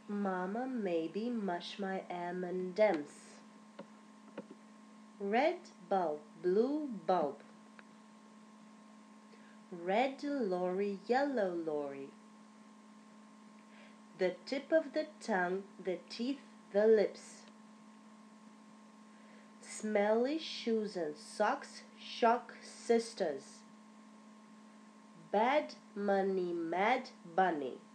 Mama maybe mush my M&Ms. Red bulb, blue bulb. Red lorry, yellow lorry. The tip of the tongue, the teeth, the lips. Smelly shoes and socks shock sisters. Bad money, mad bunny.